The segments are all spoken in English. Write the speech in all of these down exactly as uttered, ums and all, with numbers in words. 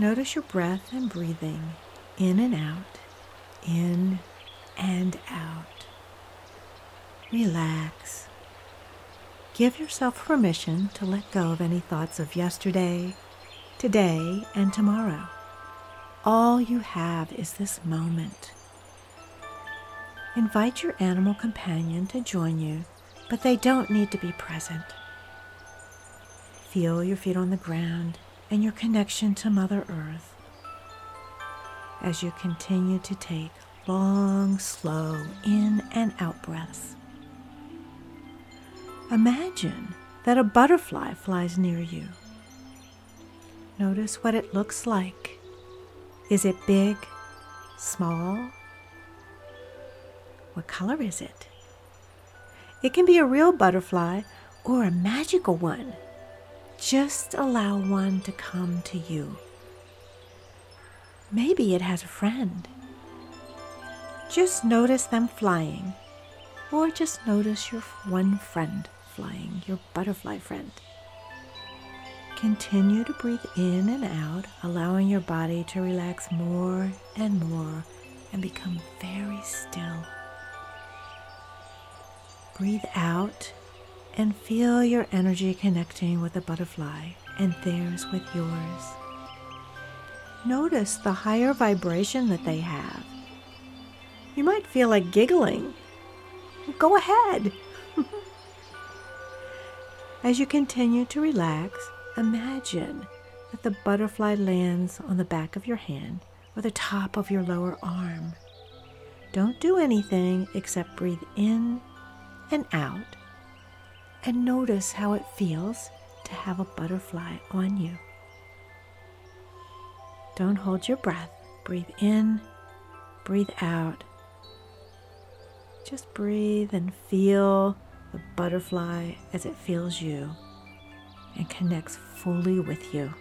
Notice your breath and breathing in and out, in and out. Relax. Give yourself permission to let go of any thoughts of yesterday, today, and tomorrow. All you have is this moment. Invite your animal companion to join you, but they don't need to be present. Feel your feet on the ground and your connection to Mother Earth as you continue to take long, slow in and out breaths. Imagine that a butterfly flies near you. Notice what it looks like. Is it big, small? What color is it? It can be a real butterfly or a magical one. Just allow one to come to you. Maybe it has a friend. Just notice them flying, or just notice your one friend flying, your butterfly friend. Continue to breathe in and out, allowing your body to relax more and more and become very still. Breathe out and feel your energy connecting with the butterfly and theirs with yours. Notice the higher vibration that they have. You might feel like giggling. Go ahead. As you continue to relax, imagine that the butterfly lands on the back of your hand or the top of your lower arm. Don't do anything except breathe in and out. And notice how it feels to have a butterfly on you. Don't hold your breath. Breathe in, breathe out. Just breathe and feel the butterfly as it feels you and connects fully with you.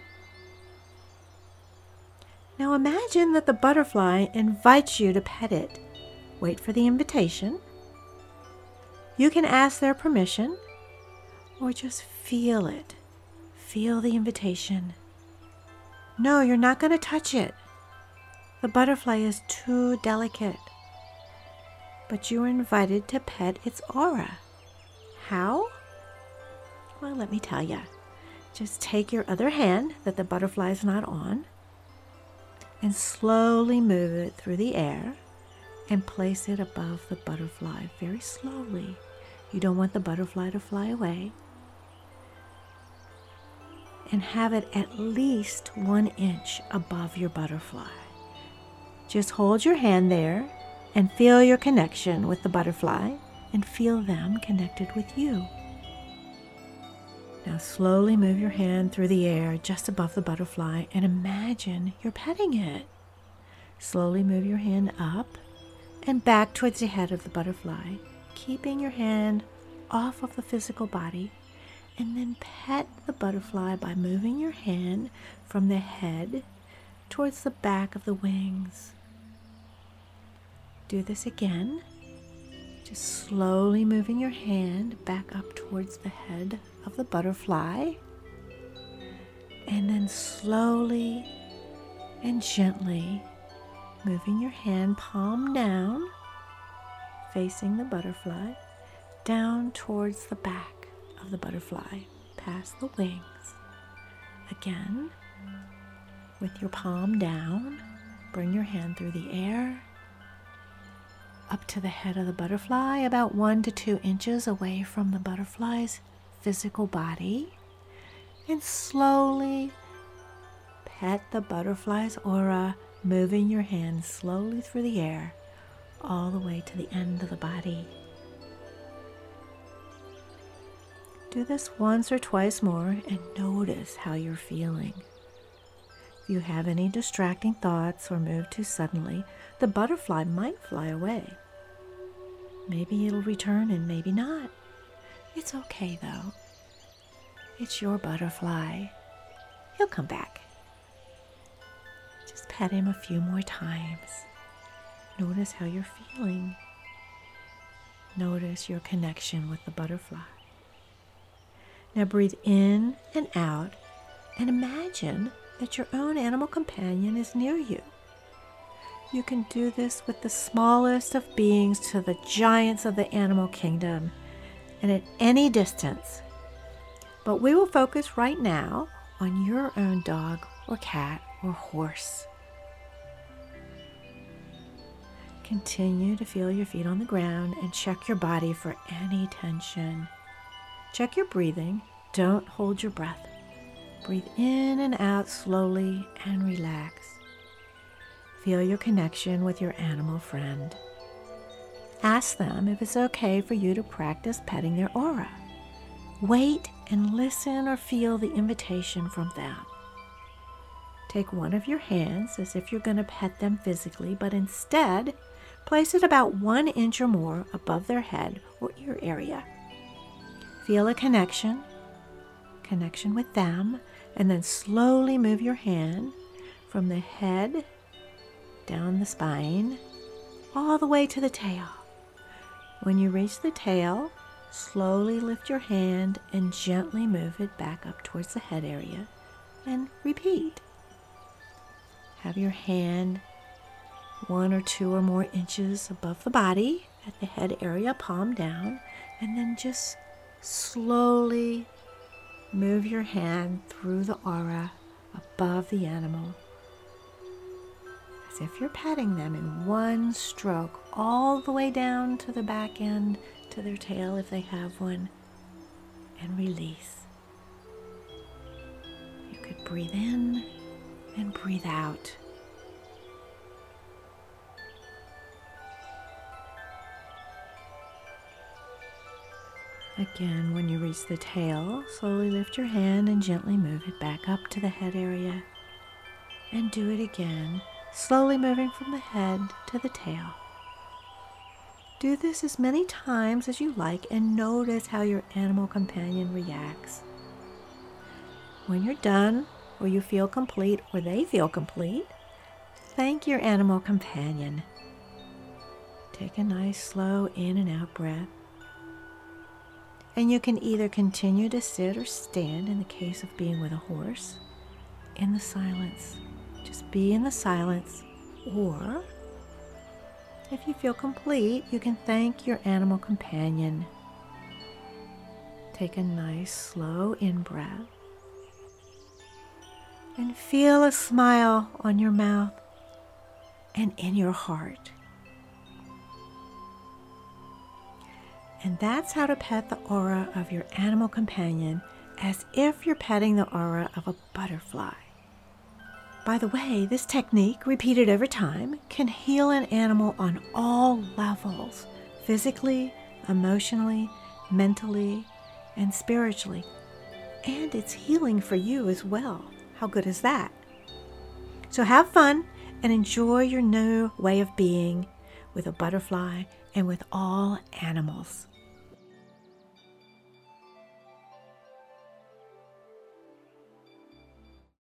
Now imagine that the butterfly invites you to pet it. Wait for the invitation. You can ask their permission, or just feel it. Feel the invitation. No, you're not going to touch it. The butterfly is too delicate. But you are invited to pet its aura. How? Well, let me tell you. Just take your other hand that the butterfly is not on and slowly move it through the air and place it above the butterfly very slowly. You don't want the butterfly to fly away. And have it at least one inch above your butterfly. Just hold your hand there and feel your connection with the butterfly and feel them connected with you. Now slowly move your hand through the air just above the butterfly and imagine you're petting it. Slowly move your hand up and back towards the head of the butterfly, keeping your hand off of the physical body. And then pet the butterfly by moving your hand from the head towards the back of the wings. Do this again. Just slowly moving your hand back up towards the head of the butterfly. And then slowly and gently moving your hand palm down, facing the butterfly, down towards the back of the butterfly, past the wings. Again, with your palm down, bring your hand through the air, up to the head of the butterfly, about one to two inches away from the butterfly's physical body, and slowly pet the butterfly's aura, moving your hand slowly through the air, all the way to the end of the body. Do this once or twice more and notice how you're feeling. If you have any distracting thoughts or move too suddenly, the butterfly might fly away. Maybe it'll return and maybe not. It's okay though. It's your butterfly. He'll come back. Just pet him a few more times. Notice how you're feeling. Notice your connection with the butterfly. Now breathe in and out and imagine that your own animal companion is near you. You can do this with the smallest of beings to the giants of the animal kingdom and at any distance. But we will focus right now on your own dog or cat or horse. Continue to feel your feet on the ground and check your body for any tension. Check your breathing. Don't hold your breath. Breathe in and out slowly and relax. Feel your connection with your animal friend. Ask them if it's okay for you to practice petting their aura. Wait and listen or feel the invitation from them. Take one of your hands as if you're going to pet them physically, but instead, place it about one inch or more above their head or ear area. Feel a connection, connection with them, and then slowly move your hand from the head, down the spine, all the way to the tail. When you reach the tail, slowly lift your hand and gently move it back up towards the head area, and repeat. Have your hand one or two or more inches above the body at the head area, palm down, and then just slowly move your hand through the aura above the animal, as if you're patting them in one stroke, all the way down to the back end, to their tail if they have one, and release. You could breathe in and breathe out. Again, when you reach the tail, slowly lift your hand and gently move it back up to the head area. And do it again, slowly moving from the head to the tail. Do this as many times as you like and notice how your animal companion reacts. When you're done, or you feel complete, or they feel complete, thank your animal companion. Take a nice slow in and out breath. And you can either continue to sit or stand in the case of being with a horse, in the silence. Just be in the silence. Or, if you feel complete, you can thank your animal companion. Take a nice slow in-breath. And feel a smile on your mouth and in your heart. And that's how to pet the aura of your animal companion, as if you're petting the aura of a butterfly. By the way, this technique, repeated over time, can heal an animal on all levels, physically, emotionally, mentally, and spiritually. And it's healing for you as well. How good is that? So have fun and enjoy your new way of being with a butterfly and with all animals.